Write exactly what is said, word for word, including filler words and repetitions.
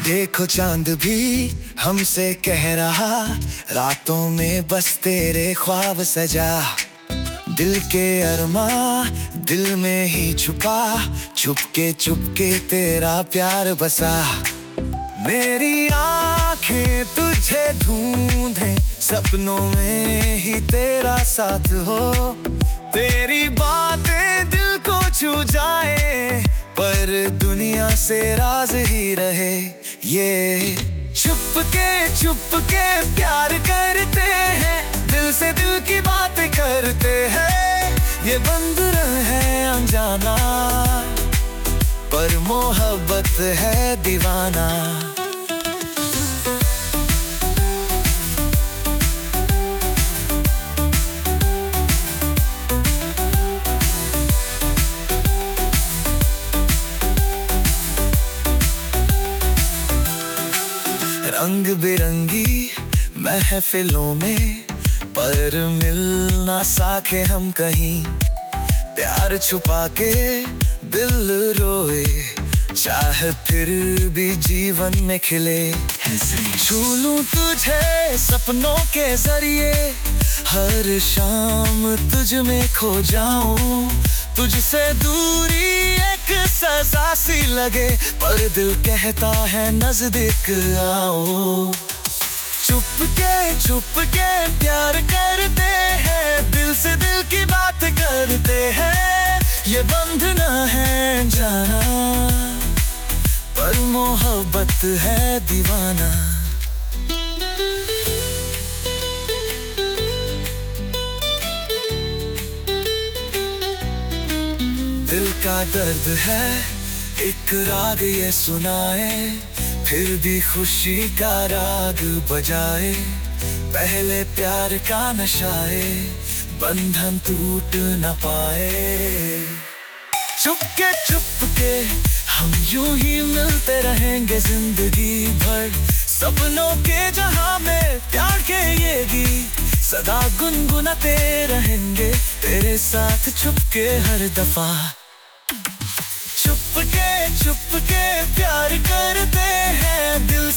देखो चांद भी हमसे कह रहा, रातों में बस तेरे ख्वाब सजा। दिल के अरमा दिल में ही छुपा, चुपके चुपके तेरा प्यार बसा। मेरी आंखें तुझे ढूंढे, सपनों में ही तेरा साथ हो। तेरी बातें दिल को छू जाए, पर दुनिया से राज ही रहे। ये छुपके छुपके प्यार करते हैं, दिल से दिल की बातें करते हैं। ये बंधन है अनजाना, पर मोहब्बत है दीवाना। रंग बिरंगी महफिलों में, पर मिल ना सके हम कहीं। प्यार छुपा के दिल रोए, चाह फिर भी जीवन में खिले। छू लूं तुझे सपनों के जरिए, हर शाम तुझ में खो जाऊं। तुझसे दूरी एक सजा सी लगे, पर दिल कहता है नजदीक आओ। चुपके चुपके प्यार करते हैं, दिल से दिल की बात करते हैं। ये बंधन है जाना, पर मोहब्बत है दीवाना। दिल का दर्द है एक राग ये सुनाए, फिर भी खुशी का राग बजाए। पहले प्यार का नशाए, बंधन टूट न पाए। चुपके चुपके हम यूं ही मिलते रहेंगे जिंदगी भर। सपनों के जहां में प्यार के ये गीत सदा गुनगुनाते रहेंगे, तेरे साथ छुपके हर दफा। चुपके चुपके प्यार करते हैं, दिल